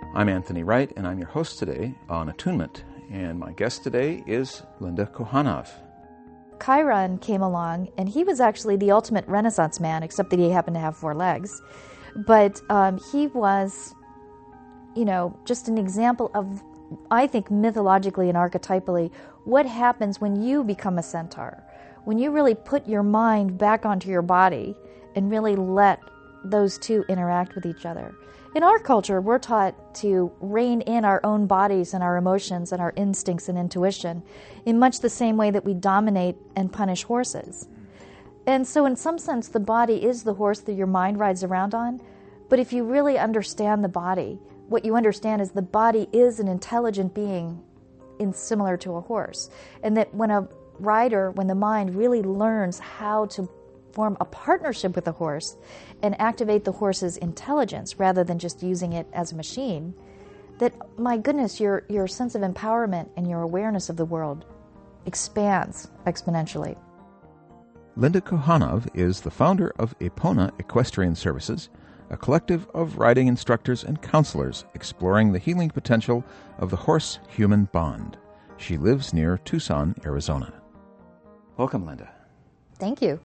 I'm Anthony Wright, and I'm your host today on Attunement. And my guest today is Linda Kohanov. Chiron came along, and he was actually the ultimate Renaissance man, except that he happened to have 4 legs. But he was, just an example of, I think, mythologically and archetypally, what happens when you become a centaur. When you really put your mind back onto your body and really let those two interact with each other. In our culture, we're taught to rein in our own bodies and our emotions and our instincts and intuition in much the same way that we dominate and punish horses. And so in some sense, the body is the horse that your mind rides around on. But if you really understand the body, what you understand is the body is an intelligent being similar to a horse. And that when the mind really learns how to form a partnership with the horse and activate the horse's intelligence rather than just using it as a machine, that, my goodness, your sense of empowerment and your awareness of the world expands exponentially. Linda Kohanov is the founder of Epona Equestrian Services, a collective of riding instructors and counselors exploring the healing potential of the horse-human bond. She lives near Tucson, Arizona. Welcome, Linda. Thank you.